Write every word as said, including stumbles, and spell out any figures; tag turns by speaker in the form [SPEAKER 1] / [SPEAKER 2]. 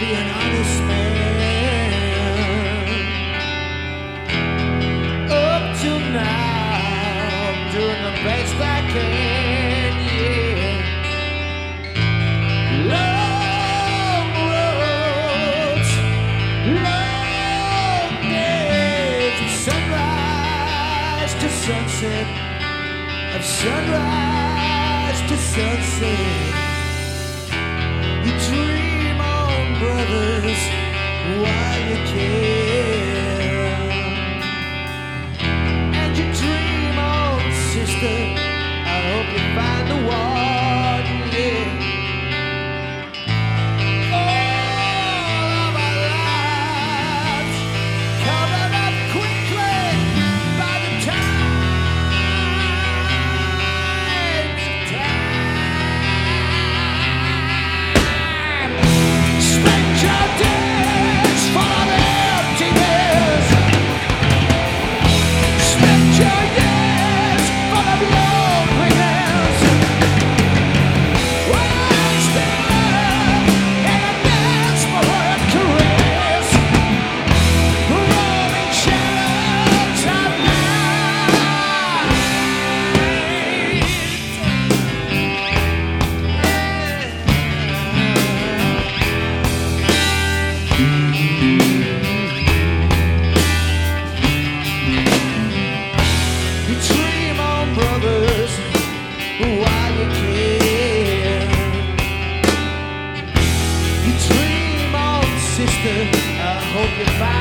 [SPEAKER 1] be an honest man. Up till now, I'm doing the best I can, yeah. Long roads, long days of sunrise to sunset, of sunrise to sunset. You dream on, brothers, while you can. And you dream on, sister, I hope you find the one, yeah. All of our lives coming up quickly by the times of time. Spend your days full of emptiness. Spend your years full of loneliness. Once there in a desperate caress, rolling shadows of night. You dream on, brothers, while you can. You dream on, sister, I hope you find